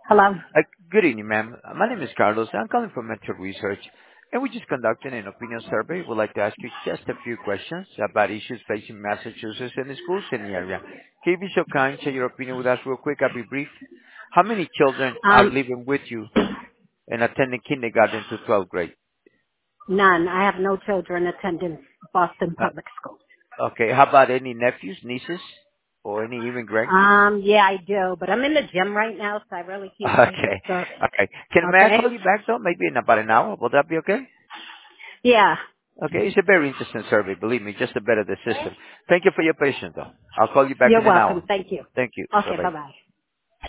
Hello. Good evening, ma'am. My name is Carlos. I'm calling from Mentor Research, and we're just conducting an opinion survey. We'd like to ask you just a few questions about issues facing Massachusetts and the schools in the area. Can you be so kind, share your opinion with us real quick? I'll be brief. How many children are Um, living with you and attending kindergarten to 12th grade? None. I have no children attending Boston Uh, Public Schools. okay. How about any nephews, nieces, or any even grandkids? Yeah, I do, but I'm in the gym right now, so I really can't take your Okay. service. Okay. May I Okay? call you back though? Maybe in about an hour. Will that be okay? Yeah. Okay, it's a very interesting survey, believe me, just to better the system. Thank you for your patience, though. I'll call you back You're in an welcome. hour. Thank you. Thank you. Okay, Bye-bye. bye-bye.